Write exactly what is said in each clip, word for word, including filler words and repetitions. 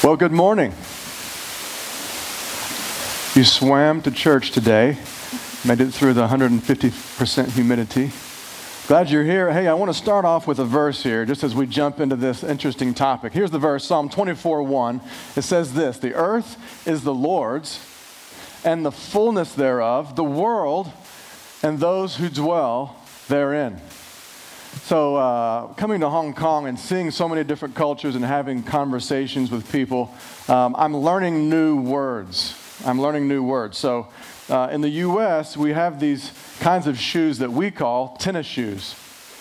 Well, good morning. You swam to church today, made it through the one hundred fifty percent humidity. Glad you're here. Hey, I want to start off with a verse here, just as we jump into this interesting topic. Here's the verse, Psalm twenty-four one. It says this: "The earth is the Lord's, and the fullness thereof, the world, and those who dwell therein." So uh, coming to Hong Kong and seeing so many different cultures and having conversations with people, um, I'm learning new words. I'm learning new words. So uh, in the U S, we have these kinds of shoes that we call tennis shoes.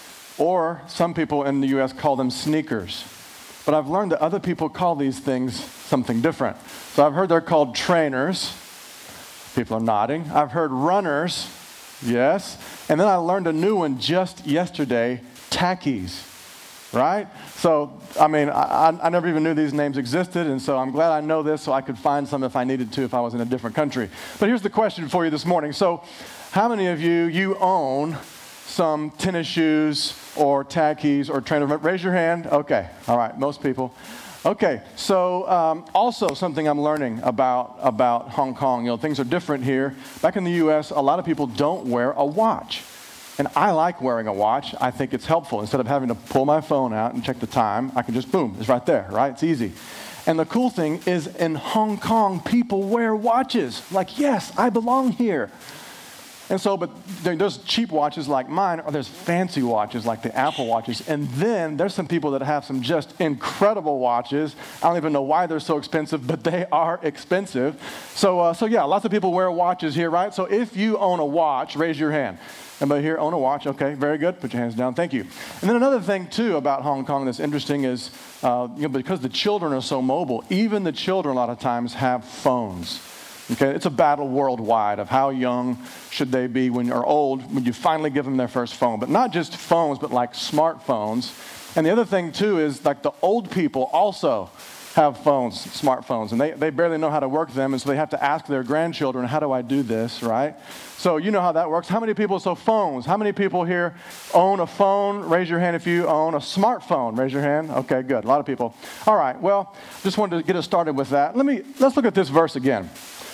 Or some people in the U S call them sneakers. But I've learned that other people call these things something different. So I've heard they're called trainers. People are nodding. I've heard runners. Yes. And then I learned a new one just yesterday, tackies, right? So, I mean, I, I never even knew these names existed, and so I'm glad I know this so I could find some if I needed to if I was in a different country. But here's the question for you this morning. So, how many of you, you own some tennis shoes or tackies or trainers? Raise your hand. Okay. All right. Most people. Okay, so um, also something I'm learning about about Hong Kong. You know, things are different here. Back in the U S, a lot of people don't wear a watch. And I like wearing a watch. I think it's helpful. Instead of having to pull my phone out and check the time, I can just, boom, it's right there, right? It's easy. And the cool thing is in Hong Kong, people wear watches. Like, yes, I belong here. And so, but there's cheap watches like mine, or there's fancy watches like the Apple watches. And then there's some people that have some just incredible watches. I don't even know why they're so expensive, but they are expensive. So, uh, so yeah, lots of people wear watches here, right? So if you own a watch, raise your hand. Anybody here own a watch? Okay, very good. Put your hands down. Thank you. And then another thing, too, about Hong Kong that's interesting is, uh, you know, because the children are so mobile, even the children a lot of times have phones. Okay, it's a battle worldwide of how young should they be when you're old, when you finally give them their first phone. But not just phones, but like smartphones. And the other thing, too, is like the old people also have phones, smartphones, and they, they barely know how to work them, and so they have to ask their grandchildren, how do I do this, right? So you know how that works. How many people, so phones, how many people here own a phone? Raise your hand if you own a smartphone. Raise your hand. Okay, good. A lot of people. All right, well, just wanted to get us started with that. Let me, let's look at this verse again.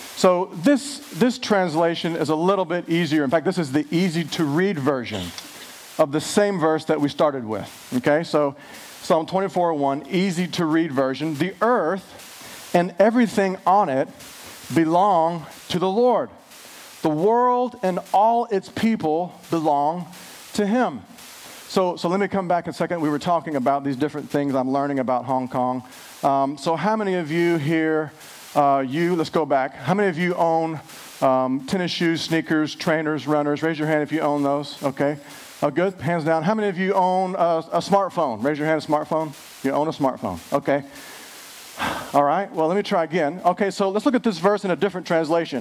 So this, this translation is a little bit easier. In fact, this is the easy-to-read version of the same verse that we started with. Okay, so Psalm twenty-four one, easy-to-read version. The earth and everything on it belong to the Lord. The world and all its people belong to Him. So, so let me come back a second. We were talking about these different things I'm learning about Hong Kong. Um, so how many of you here... Uh, you, let's go back. How many of you own um, tennis shoes, sneakers, trainers, runners? Raise your hand if you own those. Okay. Oh, good. Hands down. How many of you own a, a smartphone? Raise your hand, a smartphone. You own a smartphone. Okay. All right. Well, let me try again. Okay, so let's look at this verse in a different translation.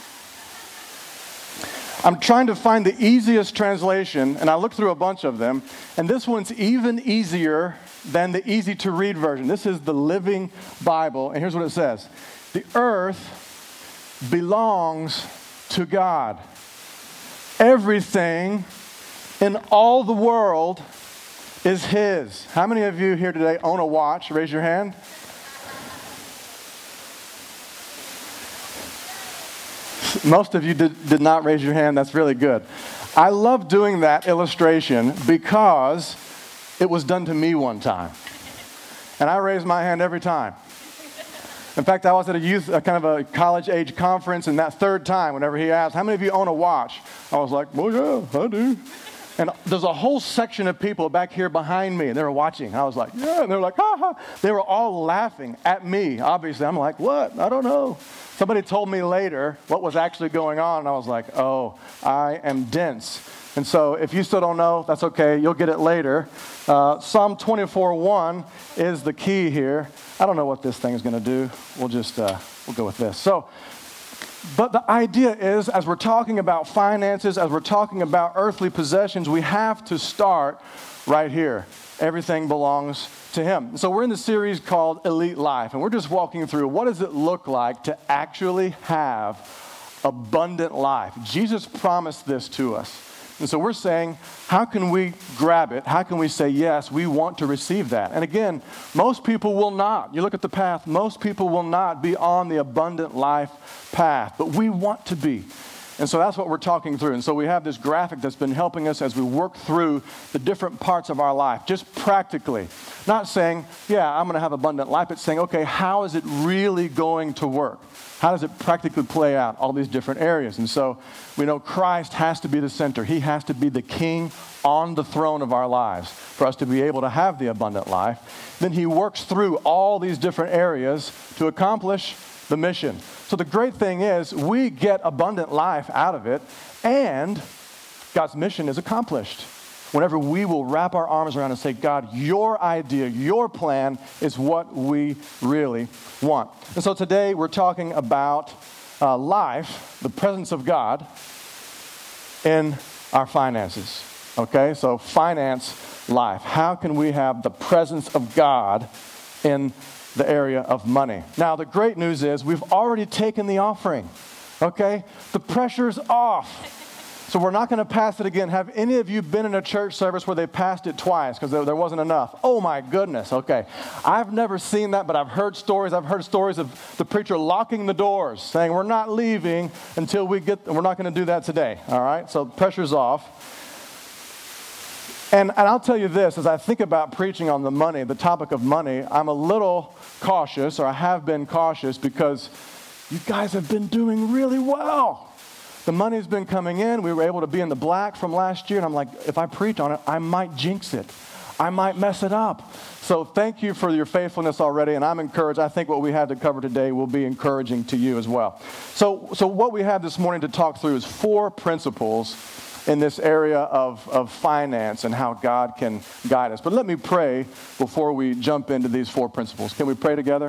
I'm trying to find the easiest translation, and I looked through a bunch of them, and this one's even easier than the easy-to-read version. This is the Living Bible, and here's what it says. The earth belongs to God. Everything in all the world is His. How many of you here today own a watch? Raise your hand. Most of you did, did not raise your hand. That's really good. I love doing that illustration because it was done to me one time. And I raised my hand every time. In fact, I was at a youth, a kind of a college-age conference, and that third time, whenever he asked, how many of you own a watch? I was like, well, yeah, I do. And there's a whole section of people back here behind me, and they were watching. I was like, yeah, and they were like, ha, ha. They were all laughing at me, obviously. I'm like, what? I don't know. Somebody told me later what was actually going on, and I was like, oh, I am dense. And so if you still don't know, that's okay. You'll get it later. Uh, Psalm twenty-four one is the key here. I don't know what this thing is going to do. We'll just, uh, we'll go with this. So, but the idea is, as we're talking about finances, as we're talking about earthly possessions, we have to start right here. Everything belongs to Him. So we're in the series called Elite Life, and we're just walking through what does it look like to actually have abundant life. Jesus promised this to us. And so we're saying, how can we grab it? How can we say, yes, we want to receive that? And again, most people will not. You look at the path, most people will not be on the abundant life path, but we want to be. And so that's what we're talking through. And so we have this graphic that's been helping us as we work through the different parts of our life, just practically. Not saying, yeah, I'm going to have abundant life, but saying, okay, how is it really going to work? How does it practically play out, all these different areas? And so we know Christ has to be the center. He has to be the king on the throne of our lives for us to be able to have the abundant life. Then he works through all these different areas to accomplish the mission. So the great thing is we get abundant life out of it, and God's mission is accomplished whenever we will wrap our arms around and say, God, your idea, your plan is what we really want. And so today we're talking about uh, life, the presence of God in our finances. Okay, so finance life. How can we have the presence of God in the area of money? Now, the great news is we've already taken the offering, okay? The pressure's off. So we're not going to pass it again. Have any of you been in a church service where they passed it twice because there, there wasn't enough? Oh, my goodness, okay. I've never seen that, but I've heard stories. I've heard stories of the preacher locking the doors, saying we're not leaving until we get, we're not going to do that today, all right? So pressure's off. And, and I'll tell you this, as I think about preaching on the money, the topic of money, I'm a little cautious, or I have been cautious, because you guys have been doing really well. The money's been coming in. We were able to be in the black from last year, and I'm like, if I preach on it, I might jinx it. I might mess it up. So thank you for your faithfulness already, and I'm encouraged. I think what we had to cover today will be encouraging to you as well. So, so what we have this morning to talk through is four principles in this area of, of finance and how God can guide us. But let me pray before we jump into these four principles. Can we pray together?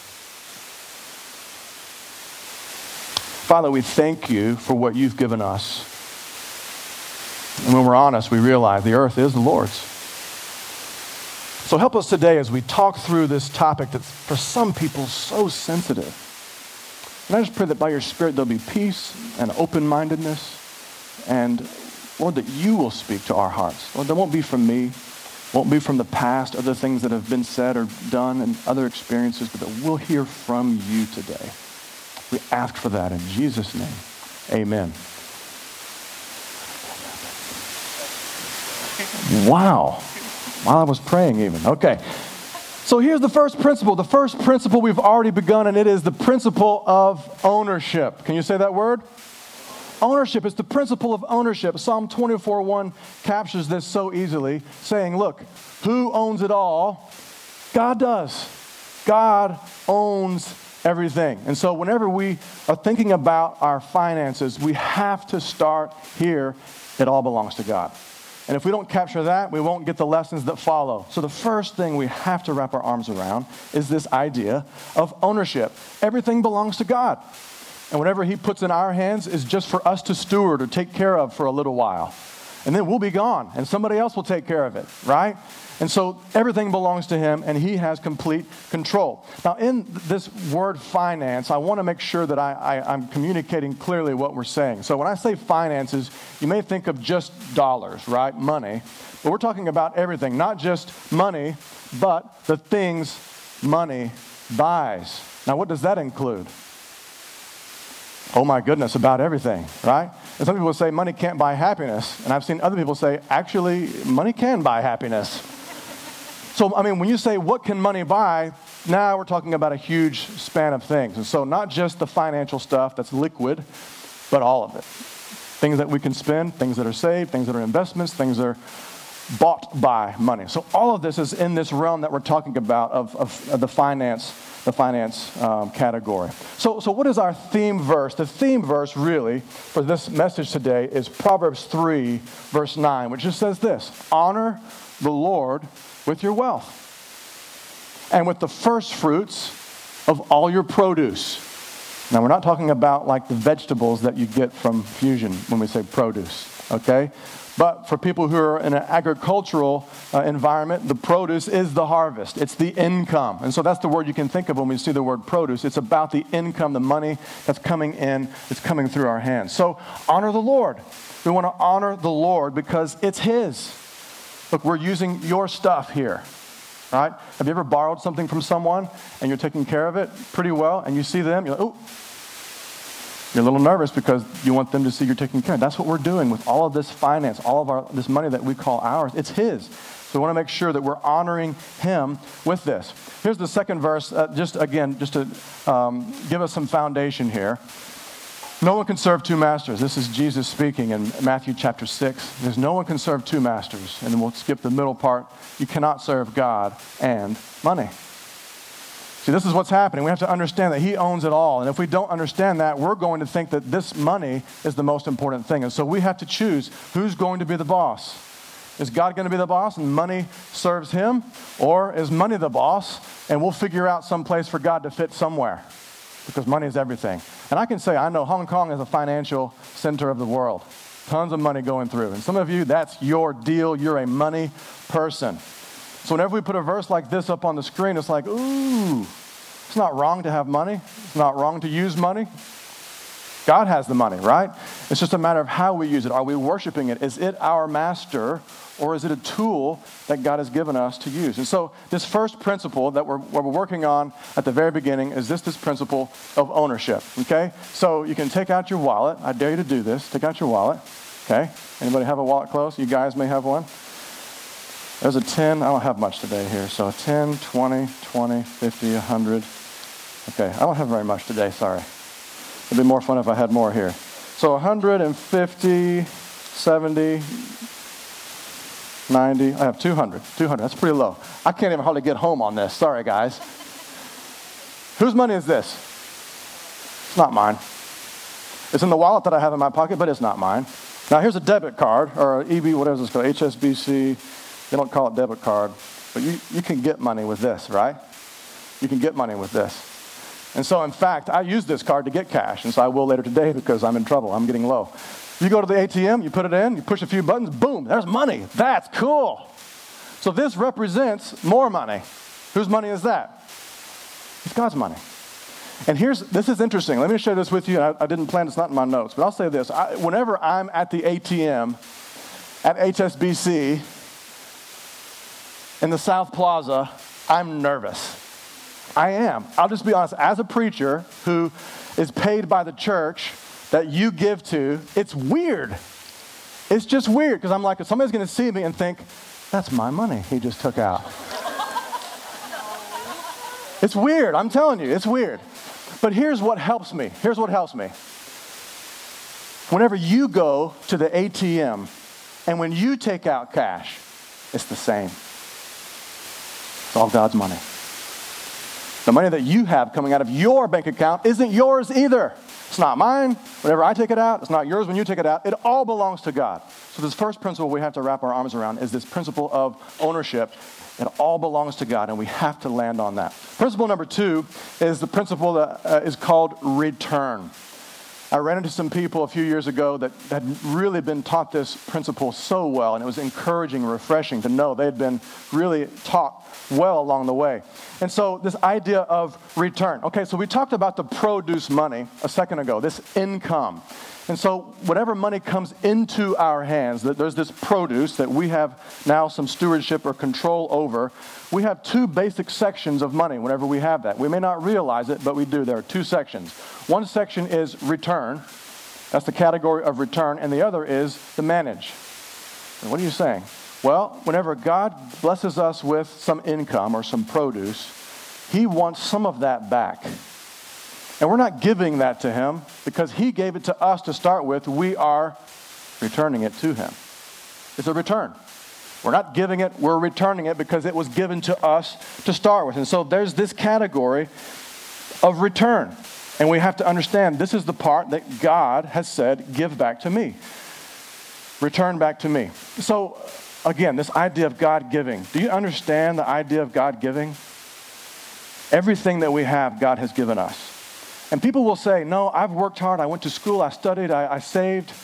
Father, we thank you for what you've given us. And when we're honest, we realize the earth is the Lord's. So help us today as we talk through this topic that's for some people so sensitive. And I just pray that by your Spirit there'll be peace and open-mindedness, and Lord, that you will speak to our hearts. Lord, that won't be from me, won't be from the past, other things that have been said or done and other experiences, but that we'll hear from you today. We ask for that in Jesus' name. Amen. Wow. While I was praying even. Okay. So here's the first principle. The first principle we've already begun, and it is the principle of ownership. Can you say that word? Ownership is the principle of ownership. Psalm twenty-four one captures this so easily, saying, look, who owns it all? God does. God owns everything. And so whenever we are thinking about our finances, we have to start here. It all belongs to God. And if we don't capture that, we won't get the lessons that follow. So the first thing we have to wrap our arms around is this idea of ownership. Everything belongs to God. And whatever he puts in our hands is just for us to steward or take care of for a little while. And then we'll be gone, and somebody else will take care of it, right? And so everything belongs to him, and he has complete control. Now, in this word finance, I want to make sure that I, I, I'm communicating clearly what we're saying. So when I say finances, you may think of just dollars, right? Money. But we're talking about everything, not just money, but the things money buys. Now, what does that include? Oh my goodness, about everything, right? And some people say money can't buy happiness. And I've seen other people say, actually, money can buy happiness. So, I mean, when you say, what can money buy? Now we're talking about a huge span of things. And so not just the financial stuff that's liquid, but all of it. Things that we can spend, things that are saved, things that are investments, things that are bought by money. So all of this is in this realm that we're talking about of, of, of the finance the finance um, category. So, so what is our theme verse? The theme verse really for this message today is Proverbs three, verse nine, which just says this: honor the Lord with your wealth and with the first fruits of all your produce. Now, we're not talking about like the vegetables that you get from Fusion when we say produce, okay? But for people who are in an agricultural uh, environment, the produce is the harvest. It's the income. And so that's the word you can think of when we see the word produce. It's about the income, the money that's coming in, that's coming through our hands. So honor the Lord. We want to honor the Lord because it's His. Look, we're using your stuff here, right? Have you ever borrowed something from someone and you're taking care of it pretty well and you see them, you're like, oh. You're a little nervous because you want them to see you're taking care of. That's what we're doing with all of this finance, all of our this money that we call ours. It's His. So we want to make sure that we're honoring Him with this. Here's the second verse, uh, just again, just to um, give us some foundation here. No one can serve two masters. This is Jesus speaking in Matthew chapter six. There's no one can serve two masters. And then we'll skip the middle part. You cannot serve God and money. See, this is what's happening. We have to understand that He owns it all. And if we don't understand that, we're going to think that this money is the most important thing. And so we have to choose who's going to be the boss. Is God going to be the boss and money serves Him? Or is money the boss and we'll figure out some place for God to fit somewhere? Because money is everything. And I can say, I know Hong Kong is a financial center of the world. Tons of money going through. And some of you, that's your deal. You're a money person. So whenever we put a verse like this up on the screen, it's like, ooh, it's not wrong to have money. It's not wrong to use money. God has the money, right? It's just a matter of how we use it. Are we worshiping it? Is it our master, or is it a tool that God has given us to use? And so this first principle that we're, we're working on at the very beginning is this, this principle of ownership, okay? So you can take out your wallet. I dare you to do this. Take out your wallet, okay? Anybody have a wallet close? You guys may have one. There's a ten. I don't have much today here. So a ten, twenty, twenty, fifty, one hundred. Okay, I don't have very much today, sorry. It'd be more fun if I had more here. So one hundred fifty, seventy, ninety. I have two hundred. two hundred, that's pretty low. I can't even hardly get home on this. Sorry, guys. Whose money is this? It's not mine. It's in the wallet that I have in my pocket, but it's not mine. Now, here's a debit card, or E B, whatever it's called, H S B C. They don't call it debit card, but you, you can get money with this, right? You can get money with this. And so, in fact, I use this card to get cash, and so I will later today because I'm in trouble. I'm getting low. You go to the A T M, you put it in, you push a few buttons, boom, there's money. That's cool. So this represents more money. Whose money is that? It's God's money. And here's, this is interesting. Let me share this with you. I, I didn't plan, it's not in my notes, but I'll say this. I, whenever I'm at the A T M at H S B C in the South Plaza, I'm nervous. I am. I'll just be honest. As a preacher who is paid by the church that you give to, it's weird. It's just weird because I'm like, if somebody's going to see me and think, that's my money he just took out. It's weird. I'm telling you, it's weird. But here's what helps me. Here's what helps me. Whenever you go to the A T M and when you take out cash, it's the same. It's all God's money. The money that you have coming out of your bank account isn't yours either. It's not mine. Whenever I take it out, it's not yours when you take it out. It all belongs to God. So this first principle we have to wrap our arms around is this principle of ownership. It all belongs to God, and we have to land on that. Principle number two is the principle that uh, is called return. I ran into some people a few years ago that had really been taught this principle so well, and it was encouraging and refreshing to know they had been really taught well along the way. And so this idea of return. Okay, so we talked about the produce money a second ago, this income. And so whatever money comes into our hands, that there's this produce that we have now some stewardship or control over. We have two basic sections of money whenever we have that. We may not realize it, but we do. There are two sections. One section is return. That's the category of return. And the other is the manage. And what are you saying? Well, whenever God blesses us with some income or some produce, He wants some of that back. And we're not giving that to Him because He gave it to us to start with. We are returning it to Him. It's a return. We're not giving it, we're returning it because it was given to us to start with. And so there's this category of return. And we have to understand this is the part that God has said, give back to me. Return back to me. So again, this idea of God giving. Do you understand the idea of God giving? Everything that we have, God has given us. And people will say, no, I've worked hard. I went to school. I studied. I, I saved.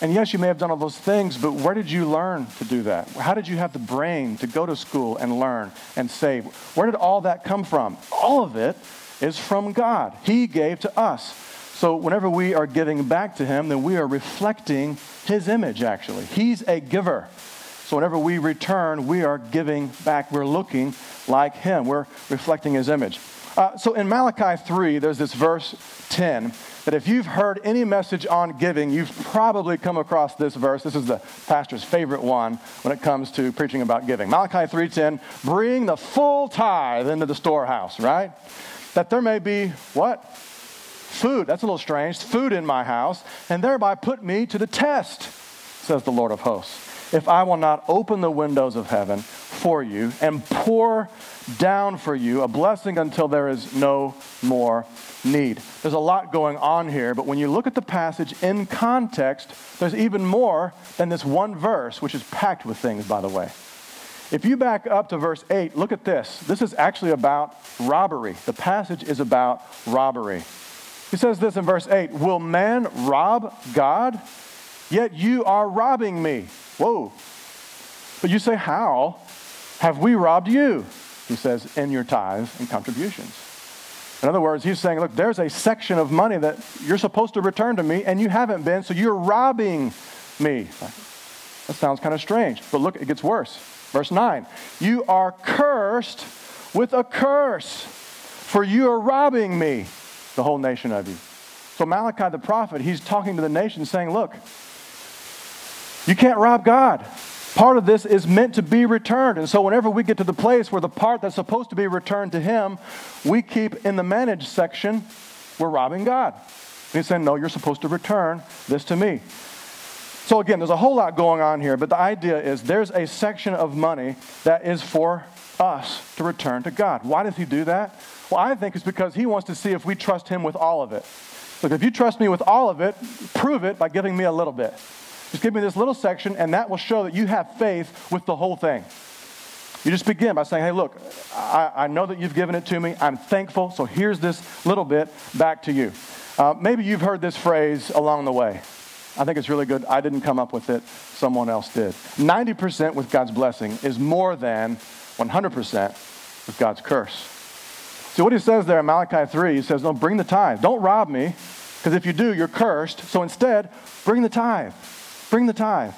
And yes, you may have done all those things, but where did you learn to do that? How did you have the brain to go to school and learn and save? Where did all that come from? All of it is from God. He gave to us. So whenever we are giving back to him, then we are reflecting his image, actually. He's a giver. So whenever we return, we are giving back. We're looking like him. We're reflecting his image. Uh, so in Malachi three, there's this verse ten, that if you've heard any message on giving, you've probably come across this verse. This is the pastor's favorite one when it comes to preaching about giving. Malachi three ten, bring the full tithe into the storehouse, right? That there may be, what? Food. That's a little strange. Food in my house, and thereby put me to the test, says the Lord of hosts. If I will not open the windows of heaven for you and pour down for you a blessing until there is no more need. There's a lot going on here, but when you look at the passage in context, there's even more than this one verse, which is packed with things, by the way. If you back up to verse eight, look at this. This is actually about robbery. The passage is about robbery. He says this in verse eight, will man rob God? Yet you are robbing me. Whoa. But you say, how have we robbed you? He says, in your tithes and contributions. In other words, he's saying, look, there's a section of money that you're supposed to return to me, and you haven't been, so you're robbing me. That sounds kind of strange, but look, it gets worse. Verse nine, you are cursed with a curse, for you are robbing me, the whole nation of you. So Malachi the prophet, he's talking to the nation saying, look, you can't rob God. Part of this is meant to be returned. And so whenever we get to the place where the part that's supposed to be returned to him, we keep in the managed section, we're robbing God. And he's saying, no, you're supposed to return this to me. So again, there's a whole lot going on here, but the idea is there's a section of money that is for us to return to God. Why does he do that? Well, I think it's because he wants to see if we trust him with all of it. Look, if you trust me with all of it, prove it by giving me a little bit. Just give me this little section, and that will show that you have faith with the whole thing. You just begin by saying, hey, look, I, I know that you've given it to me. I'm thankful, so here's this little bit back to you. Uh, maybe you've heard this phrase along the way. I think it's really good. I didn't come up with it. Someone else did. ninety percent with God's blessing is more than one hundred percent with God's curse. See what he says there in Malachi three, he says, no, bring the tithe. Don't rob me, because if you do, you're cursed. So instead, bring the tithe. Bring the tithe.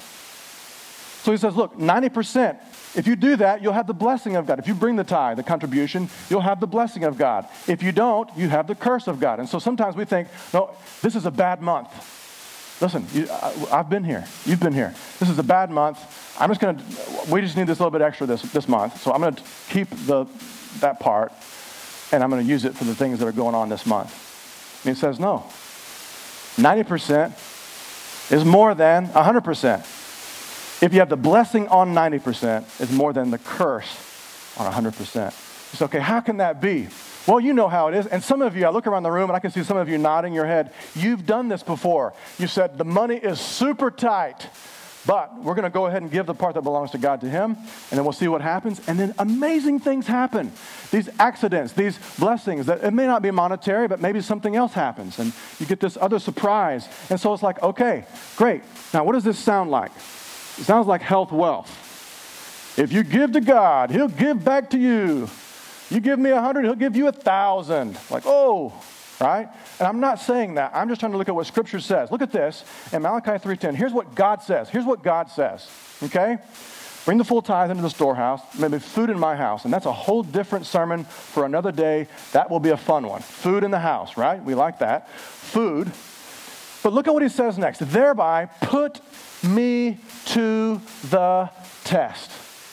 So he says, look, ninety percent. If you do that, you'll have the blessing of God. If you bring the tithe, the contribution, you'll have the blessing of God. If you don't, you have the curse of God. And so sometimes we think, no, this is a bad month. Listen, you, I, I've been here. You've been here. This is a bad month. I'm just going to, we just need this little bit extra this, this month. So I'm going to keep the that part, and I'm going to use it for the things that are going on this month. And he says, no. ninety percent is more than one hundred percent. If you have the blessing on ninety percent, it's more than the curse on one hundred percent. It's okay, how can that be? Well, you know how it is. And some of you, I look around the room and I can see some of you nodding your head. You've done this before. You said, the money is super tight, but we're going to go ahead and give the part that belongs to God to him, and then we'll see what happens. And then amazing things happen. These accidents, these blessings, that it may not be monetary, but maybe something else happens. And you get this other surprise. And so it's like, okay, great. Now, what does this sound like? It sounds like health wealth. If you give to God, he'll give back to you. You give me a hundred, he'll give you a thousand. Like, oh, right? And I'm not saying that. I'm just trying to look at what Scripture says. Look at this in Malachi three ten. Here's what God says. Here's what God says, okay? Bring the full tithe into the storehouse, maybe food in my house. And that's a whole different sermon for another day. That will be a fun one. Food in the house, right? We like that. Food. But look at what he says next. Thereby put me to the test.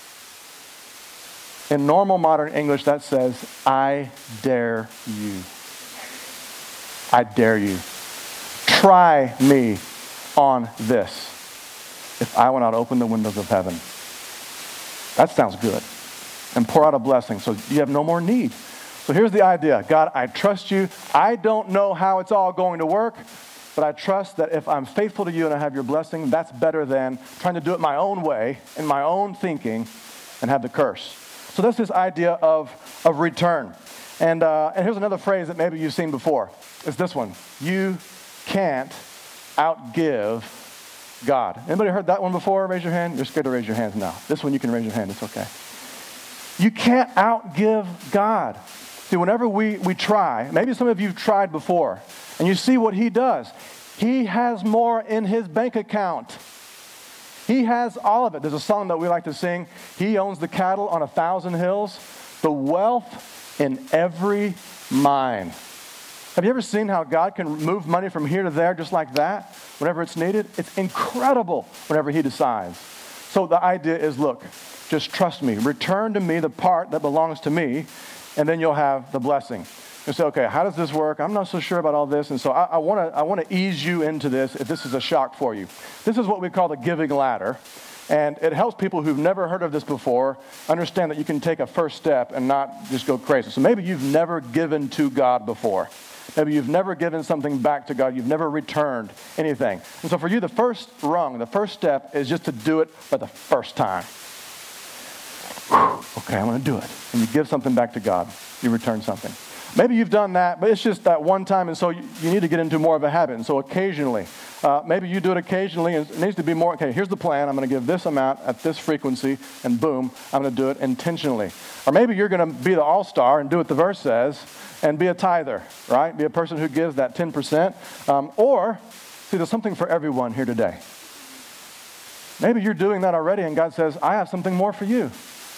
In normal modern English, that says, I dare you. I dare you. Try me on this. If I will not open the windows of heaven. That sounds good. And pour out a blessing so you have no more need. So here's the idea. God, I trust you. I don't know how it's all going to work, but I trust that if I'm faithful to you and I have your blessing, that's better than trying to do it my own way, in my own thinking, and have the curse. So that's this idea of, of return. And, uh, and here's another phrase that maybe you've seen before. It's this one. You can't outgive God. Anybody heard that one before? Raise your hand. You're scared to raise your hands now. This one you can raise your hand. It's okay. You can't outgive God. See, whenever we, we try, maybe some of you have tried before, and you see what he does. He has more in his bank account. He has all of it. There's a song that we like to sing. He owns the cattle on a thousand hills, the wealth in every mine. Have you ever seen how God can move money from here to there just like that whenever it's needed? It's incredible whenever he decides. So the idea is, look, just trust me. Return to me the part that belongs to me, and then you'll have the blessing. You say, okay, how does this work? I'm not so sure about all this. And so I, I want to I want to ease you into this if this is a shock for you. This is what we call the giving ladder. And it helps people who've never heard of this before understand that you can take a first step and not just go crazy. So maybe you've never given to God before. Maybe you've never given something back to God. You've never returned anything. And so for you, the first rung, the first step is just to do it for the first time. Whew, okay, I'm going to do it. And you give something back to God. You return something. Maybe you've done that, but it's just that one time, and so you, you need to get into more of a habit. And so occasionally, uh, maybe you do it occasionally, and it needs to be more, okay, here's the plan. I'm going to give this amount at this frequency, and boom, I'm going to do it intentionally. Or maybe you're going to be the all-star and do what the verse says and be a tither, right? Be a person who gives that ten percent. Um, or, see, there's something for everyone here today. Maybe you're doing that already, and God says, I have something more for you.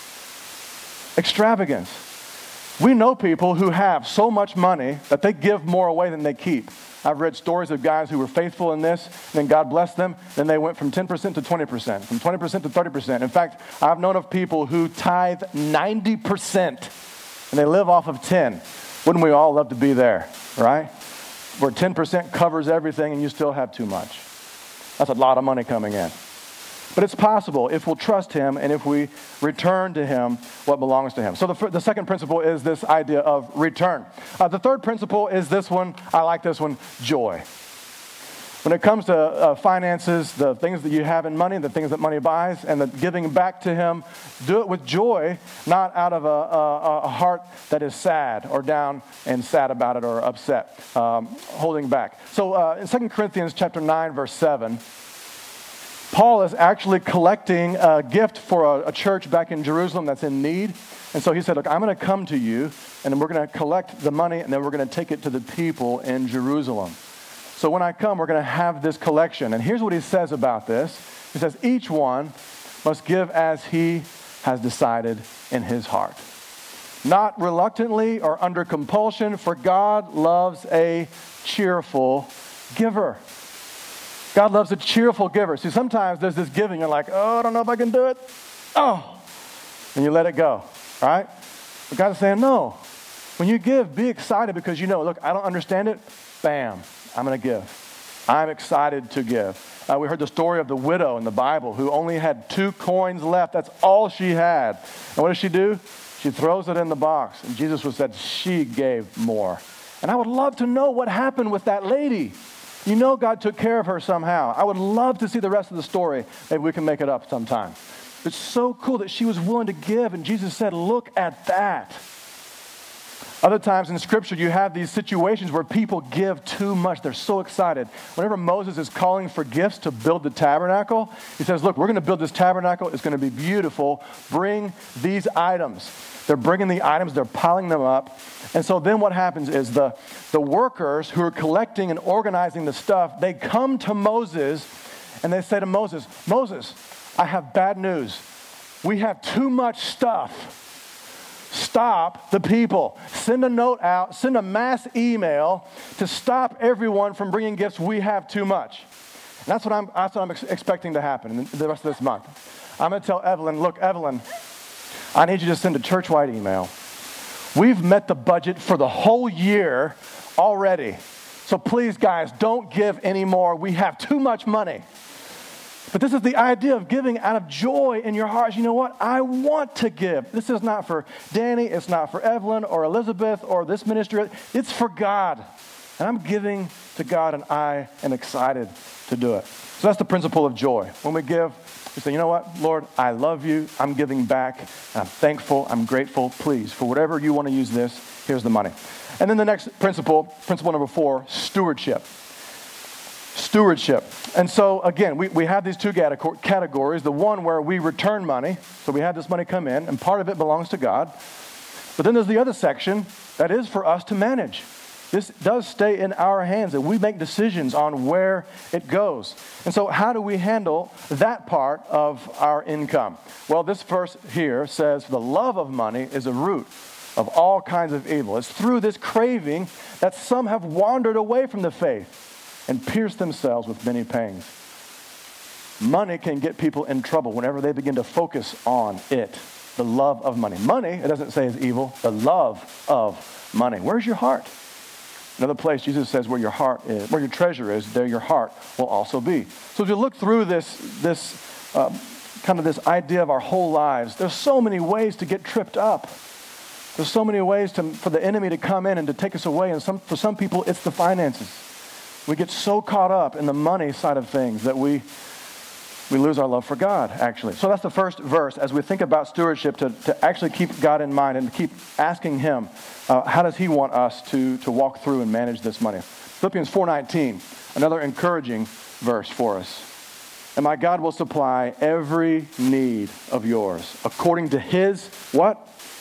Extravagance. We know people who have so much money that they give more away than they keep. I've read stories of guys who were faithful in this, and then God blessed them, then they went from ten percent to twenty percent, from twenty percent to thirty percent. In fact, I've known of people who tithe ninety percent, and they live off of ten. Wouldn't we all love to be there, right? Where ten percent covers everything and you still have too much. That's a lot of money coming in. But it's possible if we'll trust him and if we return to him what belongs to him. So the, the second principle is this idea of return. Uh, the third principle is this one. I like this one, joy. When it comes to uh, finances, the things that you have in money, the things that money buys, and the giving back to him, do it with joy, not out of a, a, a heart that is sad or down and sad about it or upset, um, holding back. So uh, in Second Corinthians chapter nine, verse seven, Paul is actually collecting a gift for a, a church back in Jerusalem that's in need. And so he said, look, I'm going to come to you, and then we're going to collect the money, and then we're going to take it to the people in Jerusalem. So when I come, we're going to have this collection. And here's what he says about this. He says, each one must give as he has decided in his heart. Not reluctantly or under compulsion, for God loves a cheerful giver. God loves a cheerful giver. See, sometimes there's this giving. You're like, oh, I don't know if I can do it. Oh. And you let it go. All right? But God is saying, no. When you give, be excited because you know, look, I don't understand it. Bam. I'm going to give. I'm excited to give. Uh, we heard the story of the widow in the Bible who only had two coins left. That's all she had. And what does she do? She throws it in the box. And Jesus was said she gave more. And I would love to know what happened with that lady. You know God took care of her somehow. I would love to see the rest of the story. Maybe we can make it up sometime. It's so cool that she was willing to give, and Jesus said, look at that. Other times in Scripture, you have these situations where people give too much. They're so excited. Whenever Moses is calling for gifts to build the tabernacle, he says, look, we're going to build this tabernacle. It's going to be beautiful. Bring these items. They're bringing the items. They're piling them up. And so then what happens is the, the workers who are collecting and organizing the stuff, they come to Moses and they say to Moses, Moses, I have bad news. We have too much stuff. Stop the people. Send a note out. Send a mass email to stop everyone from bringing gifts. We have too much. And that's what I'm, that's what I'm ex- expecting to happen in the rest of this month. I'm going to tell Evelyn, look, Evelyn, I need you to send a church-wide email. We've met the budget for the whole year already. So please, guys, don't give anymore. We have too much money. But this is the idea of giving out of joy in your hearts. You know what? I want to give. This is not for Danny. It's not for Evelyn or Elizabeth or this ministry. It's for God. And I'm giving to God, and I am excited to do it. So that's the principle of joy. When we give, we say, you know what, Lord, I love you. I'm giving back. And I'm thankful. I'm grateful. Please, for whatever you want to use this, here's the money. And then the next principle, principle number four, stewardship. stewardship. And so, again, we, we have these two categories. The one where we return money, so we have this money come in, and part of it belongs to God. But then there's the other section that is for us to manage. This does stay in our hands, and we make decisions on where it goes. And so how do we handle that part of our income? Well, this verse here says, the love of money is a root of all kinds of evil. It's through this craving that some have wandered away from the faith and pierced themselves with many pangs. Money can get people in trouble whenever they begin to focus on it. The love of money. Money, it doesn't say is evil. The love of money. Where's your heart? Another place, Jesus says, where your heart is, where your treasure is, there your heart will also be. So if you look through this, this uh, kind of this idea of our whole lives, there's so many ways to get tripped up. There's so many ways to, for the enemy to come in and to take us away. And some, for some people, it's the finances. We get so caught up in the money side of things that we we lose our love for God, actually. So that's the first verse as we think about stewardship, to, to actually keep God in mind and to keep asking him, uh, how does he want us to, to walk through and manage this money? Philippians four nineteen, another encouraging verse for us. And my God will supply every need of yours according to his, what?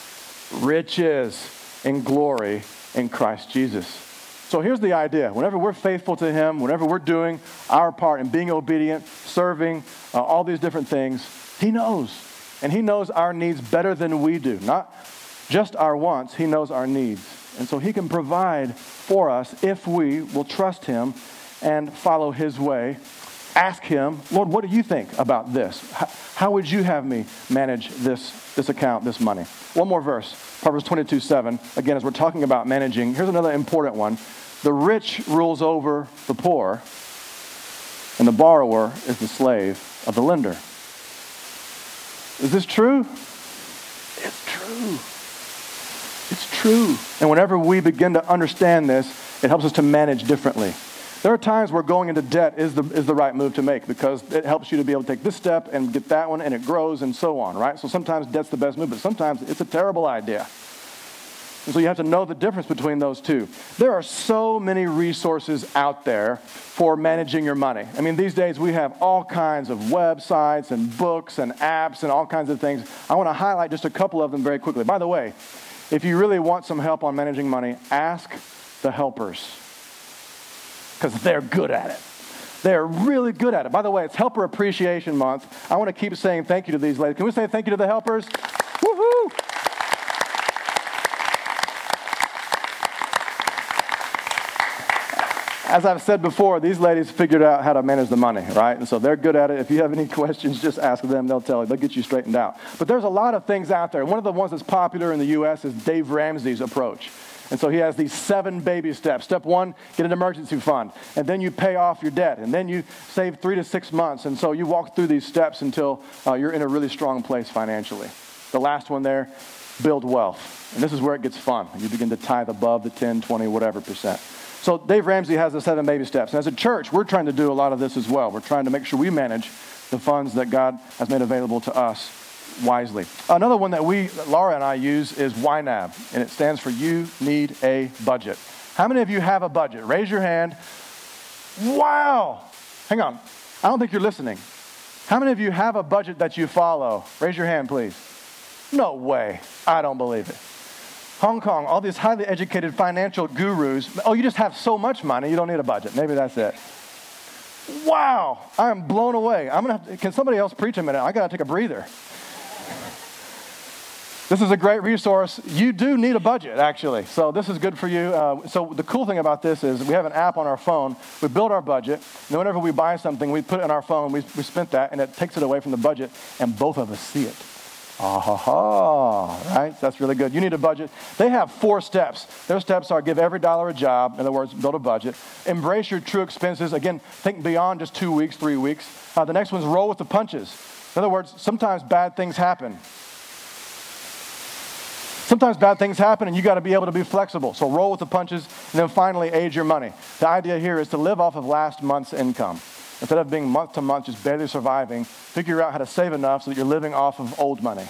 Riches in glory in Christ Jesus. So here's the idea. Whenever we're faithful to him, whenever we're doing our part in being obedient, serving, uh, all these different things, he knows. And he knows our needs better than we do. Not just our wants, he knows our needs. And so he can provide for us if we will trust him and follow his way. Ask him, Lord, what do you think about this? How, how would you have me manage this, this account, this money? One more verse, Proverbs twenty-two seven. Again, as we're talking about managing, here's another important one. The rich rules over the poor, and the borrower is the slave of the lender. Is this true? It's true. It's true. And whenever we begin to understand this, it helps us to manage differently. There are times where going into debt is the is the right move to make because it helps you to be able to take this step and get that one, and it grows and so on, right? So sometimes debt's the best move, but sometimes it's a terrible idea. And so you have to know the difference between those two. There are so many resources out there for managing your money. I mean, these days we have all kinds of websites and books and apps and all kinds of things. I want to highlight just a couple of them very quickly. By the way, if you really want some help on managing money, ask the helpers, because they're good at it. They're really good at it. By the way, it's Helper Appreciation Month. I want to keep saying thank you to these ladies. Can we say thank you to the helpers? Woohoo! As I've said before, these ladies figured out how to manage the money, right? And so they're good at it. If you have any questions, just ask them. They'll tell you. They'll get you straightened out. But there's a lot of things out there. One of the ones that's popular in the U S is Dave Ramsey's approach. And so he has these seven baby steps. Step one, get an emergency fund. And then you pay off your debt. And then you save three to six months. And so you walk through these steps until uh, you're in a really strong place financially. The last one there, build wealth. And this is where it gets fun. You begin to tithe above the ten, twenty, whatever percent. So Dave Ramsey has the seven baby steps. And as a church, we're trying to do a lot of this as well. We're trying to make sure we manage the funds that God has made available to us wisely. Another one that we, Laura and I use is Y NAB, and it stands for You Need a Budget. How many of you have a budget? Raise your hand. Wow. Hang on. I don't think you're listening. How many of you have a budget that you follow? Raise your hand, please. No way. I don't believe it. Hong Kong, all these highly educated financial gurus. Oh, you just have so much money, you don't need a budget. Maybe that's it. Wow. I am blown away. I'm gonna have to, can somebody else preach a minute? I got to take a breather. This is a great resource. You do need a budget, actually. So this is good for you. Uh, so the cool thing about this is we have an app on our phone. We build our budget. And whenever we buy something, we put it in our phone. We, we spent that, and it takes it away from the budget, and both of us see it. Ah, ha, ha, right? That's really good. You need a budget. They have four steps. Their steps are give every dollar a job. In other words, build a budget. Embrace your true expenses. Again, think beyond just two weeks, three weeks. Uh, the next one's roll with the punches. In other words, sometimes bad things happen. Sometimes bad things happen, and you got to be able to be flexible. So roll with the punches, and then finally age your money. The idea here is to live off of last month's income. Instead of being month to month, just barely surviving, figure out how to save enough so that you're living off of old money.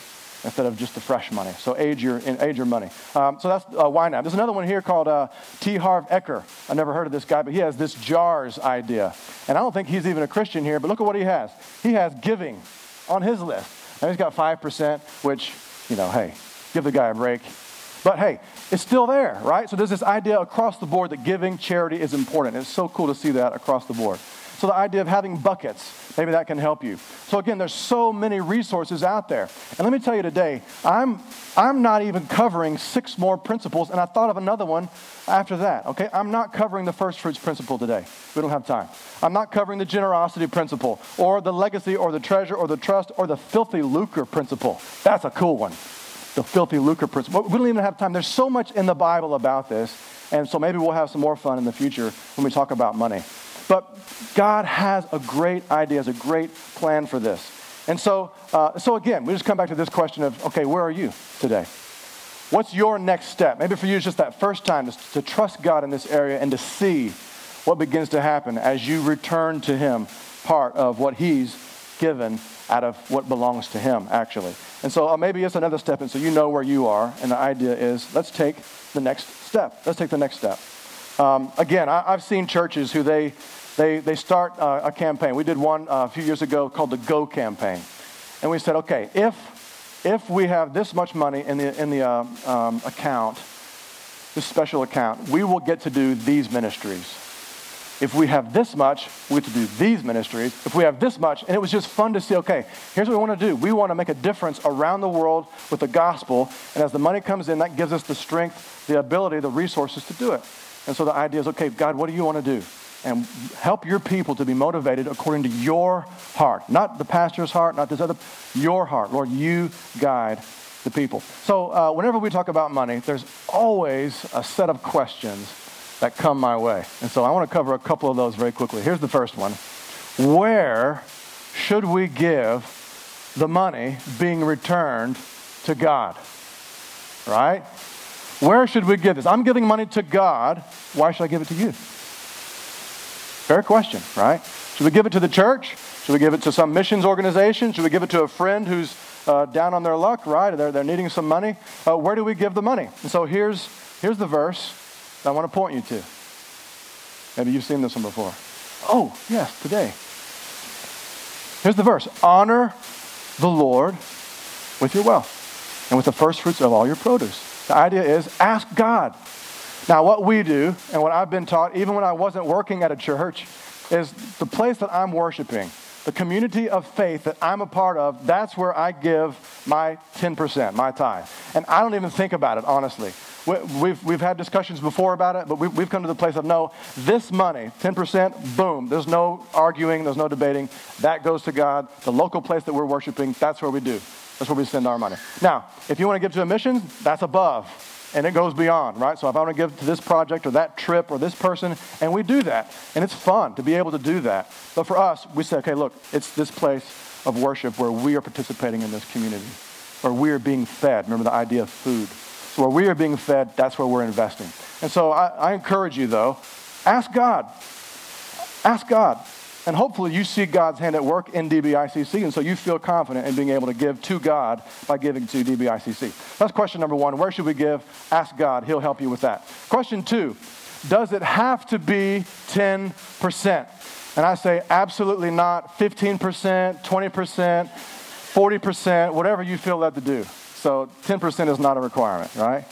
instead of just the fresh money. So age your, age your money. Um, so that's uh, Y NAB. There's another one here called uh, T. Harv Eker. I never heard of this guy, but he has this JARS idea. And I don't think he's even a Christian here, but look at what he has. He has giving on his list. Now he's got five percent, which, you know, hey, give the guy a break. But hey, it's still there, right? So there's this idea across the board that giving, charity is important. It's so cool to see that across the board. So the idea of having buckets, maybe that can help you. So again, there's so many resources out there. And let me tell you today, I'm I'm not even covering six more principles, and I thought of another one after that, okay? I'm not covering the first fruits principle today. We don't have time. I'm not covering the generosity principle, or the legacy, or the treasure, or the trust, or the filthy lucre principle. That's a cool one. The filthy lucre principle. We don't even have time. There's so much in the Bible about this, and so maybe we'll have some more fun in the future when we talk about money. But God has a great idea, has a great plan for this. And so, uh, so again, we just come back to this question of, okay, where are you today? What's your next step? Maybe for you it's just that first time to, to trust God in this area and to see what begins to happen as you return to Him part of what He's given out of what belongs to Him, actually. And so uh, maybe it's another step, and so you know where you are, and the idea is, let's take the next step. Let's take the next step. Um, again, I, I've seen churches who they they they start uh, a campaign. We did one uh, a few years ago called the Go campaign, and we said, okay, if if we have this much money in the in the uh, um, account, this special account, we will get to do these ministries. If we have this much, we get to do these ministries. If we have this much, and it was just fun to see, okay, here's what we want to do. We want to make a difference around the world with the gospel, and as the money comes in, that gives us the strength, the ability, the resources to do it. And so the idea is, okay, God, what do you want to do? And help your people to be motivated according to your heart. Not the pastor's heart, not this other, your heart. Lord, you guide the people. So uh, whenever we talk about money, there's always a set of questions that come my way. And so I want to cover a couple of those very quickly. Here's the first one. Where should we give the money being returned to God? Right? Where should we give this? I'm giving money to God. Why should I give it to you? Fair question, right? Should we give it to the church? Should we give it to some missions organization? Should we give it to a friend who's uh, down on their luck, right? They're, they're needing some money. Uh, where do we give the money? And so here's, here's the verse that I want to point you to. Maybe you've seen this one before. Oh, yes, today. Here's the verse. Honor the Lord with your wealth and with the first fruits of all your produce. The idea is ask God. Now, what we do, and what I've been taught, even when I wasn't working at a church, is the place that I'm worshiping, the community of faith that I'm a part of, that's where I give my ten percent, my tithe. And I don't even think about it, honestly. We've, we've had discussions before about it, but we've, we've come to the place of, no, this money, ten percent, boom, there's no arguing, there's no debating. That goes to God. The local place that we're worshiping, that's where we do. That's where we send our money. Now, if you want to give to a mission, that's above, and it goes beyond, right? So if I want to give to this project or that trip or this person, and we do that, and it's fun to be able to do that. But for us, we say, okay, look, it's this place of worship where we are participating in this community, where we are being fed. Remember the idea of food. So where we are being fed, that's where we're investing. And so I, I encourage you, though, ask God. Ask God. And hopefully you see God's hand at work in D B I C C, and so you feel confident in being able to give to God by giving to D B I C C. That's question number one. Where should we give? Ask God. He'll help you with that. Question two, does it have to be ten percent? And I say absolutely not. fifteen percent, twenty percent, forty percent, whatever you feel led to do. So ten percent is not a requirement, right?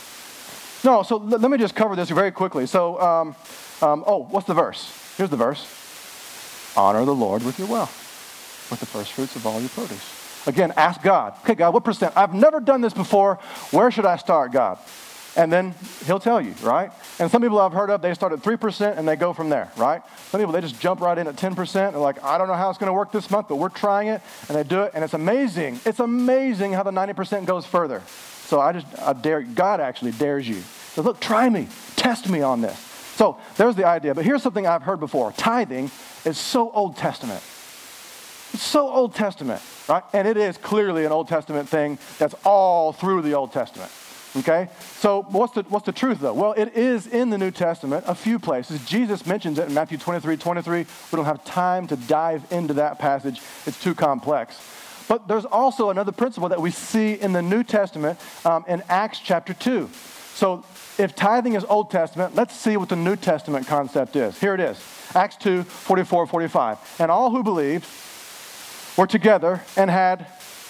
No, so l- let me just cover this very quickly. So, um, um, oh, what's the verse? Here's the verse. Honor the Lord with your wealth, with the first fruits of all your produce. Again, ask God. Okay, God, what percent? I've never done this before. Where should I start, God? And then he'll tell you, right? And some people I've heard of, they start at three percent and they go from there, right? Some people, they just jump right in at ten percent. They're like, I don't know how it's going to work this month, but we're trying it. And they do it, and it's amazing. It's amazing how the ninety percent goes further. So I just, I dare, God actually dares you. So look, try me. Test me on this. So there's the idea. But here's something I've heard before. Tithing is so Old Testament. It's so Old Testament, right? And it is clearly an Old Testament thing that's all through the Old Testament. Okay? So what's the what's the truth, though? Well, it is in the New Testament, a few places. Jesus mentions it in Matthew twenty-three twenty-three. We don't have time to dive into that passage. It's too complex. But there's also another principle that we see in the New Testament um, in Acts chapter two. So if tithing is Old Testament, let's see what the New Testament concept is. Here it is. Acts two, forty-four, forty-five. And all who believed were together and had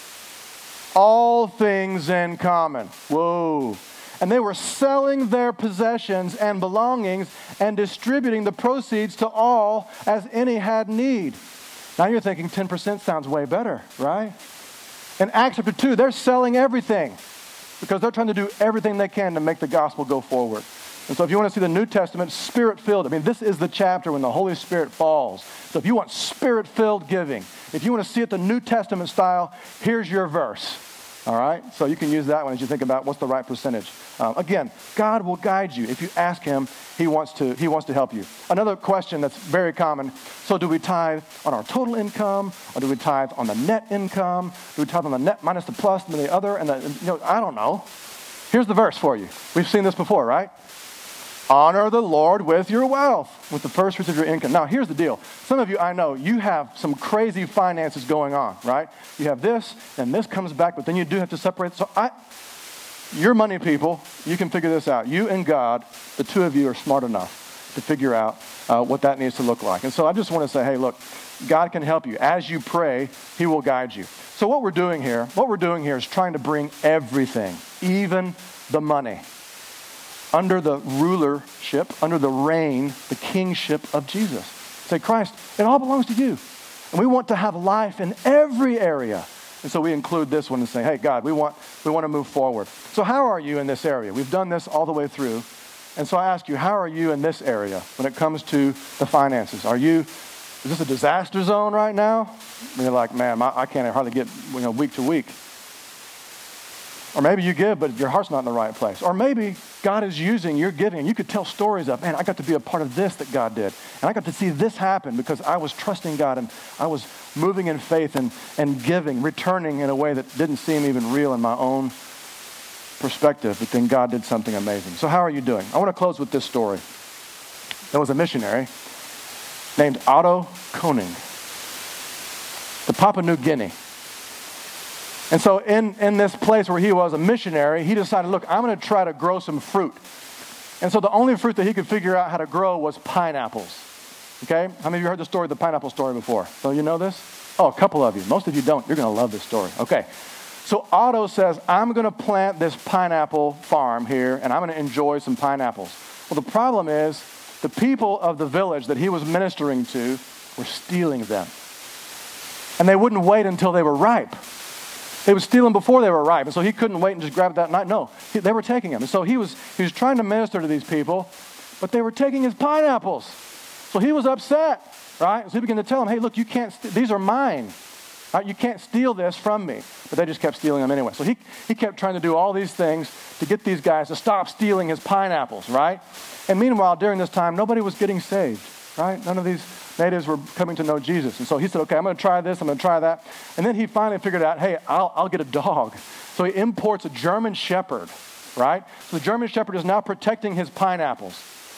all things in common. Whoa. And they were selling their possessions and belongings and distributing the proceeds to all as any had need. Now you're thinking ten percent sounds way better, right? In Acts chapter two, they're selling everything because they're trying to do everything they can to make the gospel go forward. And so if you want to see the New Testament, Spirit-filled, I mean, this is the chapter when the Holy Spirit falls. So if you want Spirit-filled giving, if you want to see it the New Testament style, here's your verse. All right? So you can use that one as you think about what's the right percentage. Um, again, God will guide you. If you ask him, he wants to, he wants to help you. Another question that's very common, so do we tithe on our total income, or do we tithe on the net income? Do we tithe on the net minus the plus and the other? And the, you know, I don't know. Here's the verse for you. We've seen this before, right? Honor the Lord with your wealth, with the first fruits of your income. Now, here's the deal. Some of you, I know, you have some crazy finances going on, right? You have this, and this comes back, but then you do have to separate. So I, you're money people. You can figure this out. You and God, the two of you are smart enough to figure out uh, what that needs to look like. And so I just want to say, hey, look, God can help you. As you pray, he will guide you. So what we're doing here, what we're doing here is trying to bring everything, even the money, under the rulership, under the reign, the kingship of Jesus. Say, Christ, it all belongs to you. And we want to have life in every area. And so we include this one and say, hey, God, we want, we want to move forward. So how are you in this area? We've done this all the way through. And so I ask you, how are you in this area when it comes to the finances? Are you, is this a disaster zone right now? And you're like, man, my, I can't hardly get, you know, week to week. Or maybe you give, but your heart's not in the right place. Or maybe God is using your giving, and you could tell stories of, man, I got to be a part of this that God did. And I got to see this happen because I was trusting God, and I was moving in faith and, and giving, returning in a way that didn't seem even real in my own perspective. But then God did something amazing. So how are you doing? I want to close with this story. There was a missionary named Otto Koning to Papua New Guinea. And so in, in this place where he was a missionary, he decided, look, I'm going to try to grow some fruit. And so the only fruit that he could figure out how to grow was pineapples. Okay? How many of you heard the story, the pineapple story before? So you know this? Oh, a couple of you. Most of you don't. You're going to love this story. Okay. So Otto says, I'm going to plant this pineapple farm here, and I'm going to enjoy some pineapples. Well, the problem is the people of the village that he was ministering to were stealing them. And they wouldn't wait until they were ripe. They would steal them before they were ripe, and so he couldn't wait and just grab it that night. No, he, they were taking them. And so he was he was trying to minister to these people, but they were taking his pineapples. So he was upset, right? So he began to tell them, hey, look, you can't, st- these are mine. Right? You can't steal this from me. But they just kept stealing them anyway. So he, he kept trying to do all these things to get these guys to stop stealing his pineapples, right? And meanwhile, during this time, nobody was getting saved, right? None of these natives were coming to know Jesus. And so he said, okay, I'm going to try this, I'm going to try that. And then he finally figured out, hey, I'll, I'll get a dog. So he imports a German Shepherd, right? So the German Shepherd is now protecting his pineapples.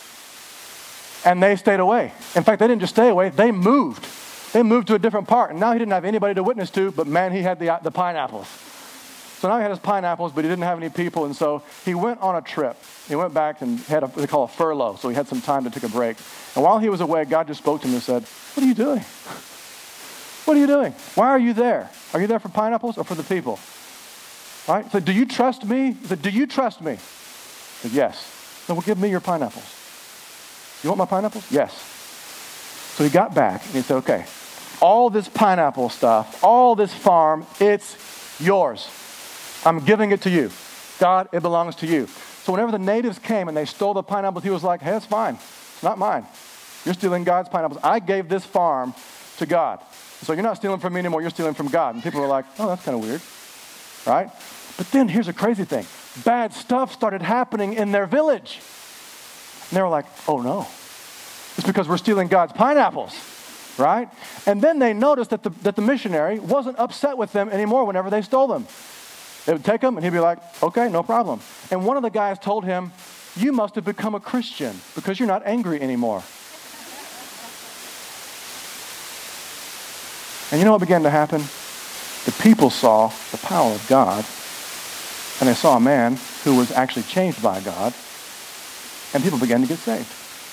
And they stayed away. In fact, they didn't just stay away, they moved. They moved to a different part. And now he didn't have anybody to witness to, but man, he had the, the pineapples. So now he had his pineapples, but he didn't have any people. And so he went on a trip. He went back and had a, what they call a furlough. So he had some time to take a break. And while he was away, God just spoke to him and said, what are you doing? What are you doing? Why are you there? Are you there for pineapples or for the people? Right? So do you trust me? He said, do you trust me? I said, yes. Then well, give me your pineapples. You want my pineapples? Yes. So he got back and he said, okay, all this pineapple stuff, all this farm, it's yours. I'm giving it to you. God, it belongs to you. So whenever the natives came and they stole the pineapples, he was like, hey, it's fine. It's not mine. You're stealing God's pineapples. I gave this farm to God. So you're not stealing from me anymore. You're stealing from God. And people were like, oh, that's kind of weird. Right? But then here's a crazy thing. Bad stuff started happening in their village. And they were like, oh, no. It's because we're stealing God's pineapples. Right? And then they noticed that the, that the missionary wasn't upset with them anymore whenever they stole them. They would take them and he'd be like, okay, no problem. And one of the guys told him, you must have become a Christian because you're not angry anymore. And you know what began to happen? the people saw the power of God, and they saw a man who was actually changed by God, and people began to get saved.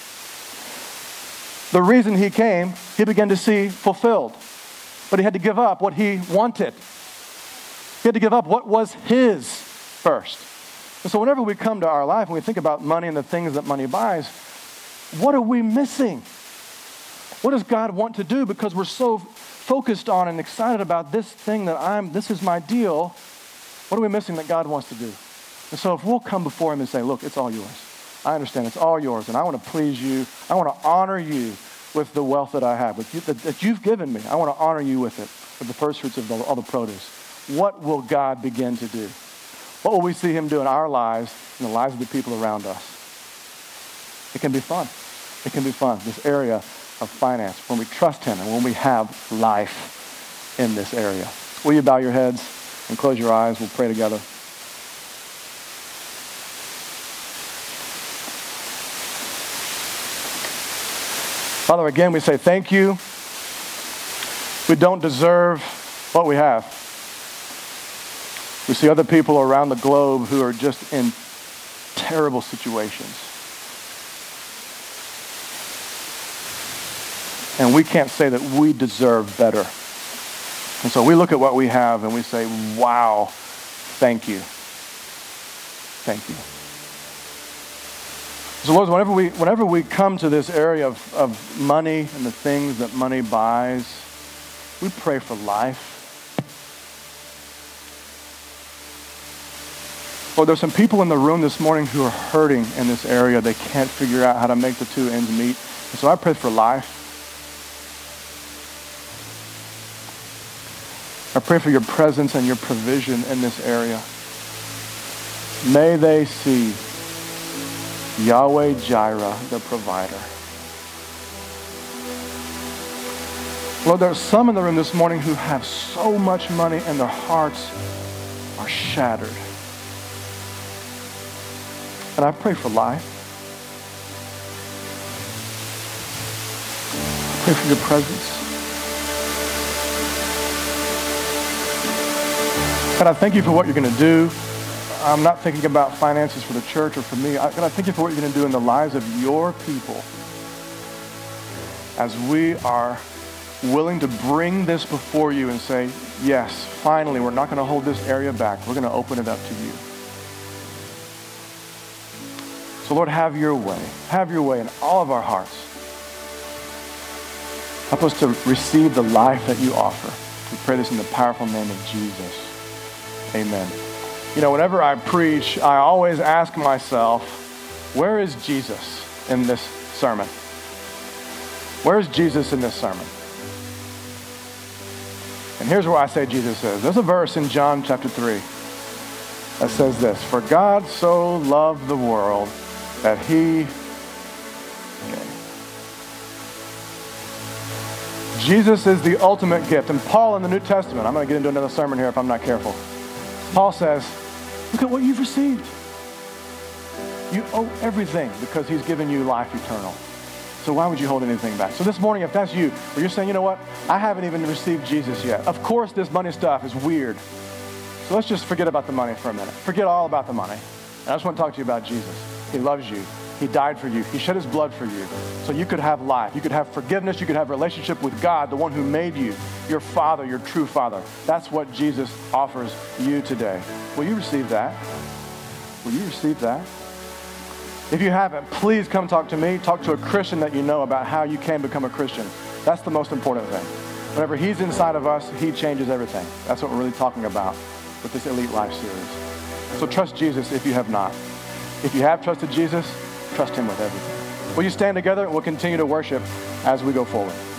The reason he came, he began to see fulfilled, but he had to give up what he wanted. He had to give up what was his first. And so whenever we come to our life and we think about money and the things that money buys, what are we missing? What does God want to do? Because we're so focused on and excited about this thing that I'm, this is my deal. What are we missing that God wants to do? And so if we'll come before him and say, look, it's all yours. I understand it's all yours, and I want to please you. I want to honor you with the wealth that I have, with you, that, that you've given me. I want to honor you with it, with the first fruits of the, all the produce. What will God begin to do? What will we see him do in our lives and the lives of the people around us? It can be fun. It can be fun, this area of finance, when we trust him and when we have life in this area. Will you bow your heads and close your eyes? We'll pray together. Father, again, we say thank you. We don't deserve what we have. We see other people around the globe who are just in terrible situations. And we can't say that we deserve better. And so we look at what we have and we say, wow, thank you. Thank you. So Lord, whenever we, whenever we come to this area of, of money and the things that money buys, we pray for life. Lord, there's some people in the room this morning who are hurting in this area. They can't figure out how to make the two ends meet. And so I pray for life. I pray for your presence and your provision in this area. May they see Yahweh Jireh, the provider. Lord, there are some in the room this morning who have so much money and their hearts are shattered. And I pray for life. I pray for your presence. God, I thank you for what you're going to do. I'm not thinking about finances for the church or for me. I, God, I thank you for what you're going to do in the lives of your people as we are willing to bring this before you and say, yes, finally, we're not going to hold this area back. We're going to open it up to you. So Lord, have your way. Have your way in all of our hearts. Help us to receive the life that you offer. We pray this in the powerful name of Jesus. Amen. You know, whenever I preach, I always ask myself, where is Jesus in this sermon? Where is Jesus in this sermon? And here's where I say Jesus is. There's a verse in John chapter three that says this, for God so loved the world that he gave. Jesus is the ultimate gift. And Paul in the New Testament, I'm going to get into another sermon here if I'm not careful. Paul says, look at what you've received. You owe everything because he's given you life eternal. So why would you hold anything back? So this morning, if that's you, where you're saying, you know what, I haven't even received Jesus yet. Of course, this money stuff is weird. So let's just forget about the money for a minute. Forget all about the money. And I just want to talk to you about Jesus. He loves you. He died for you. He shed his blood for you. So you could have life. You could have forgiveness. You could have relationship with God, the one who made you, your Father, your true Father. That's what Jesus offers you today. Will you receive that? Will you receive that? If you haven't, please come talk to me. Talk to a Christian that you know about how you can become a Christian. That's the most important thing. Whenever he's inside of us, he changes everything. That's what we're really talking about with this Elite Life series. So trust Jesus if you have not. If you have trusted Jesus, trust him with everything. Will you stand together and we'll continue to worship as we go forward.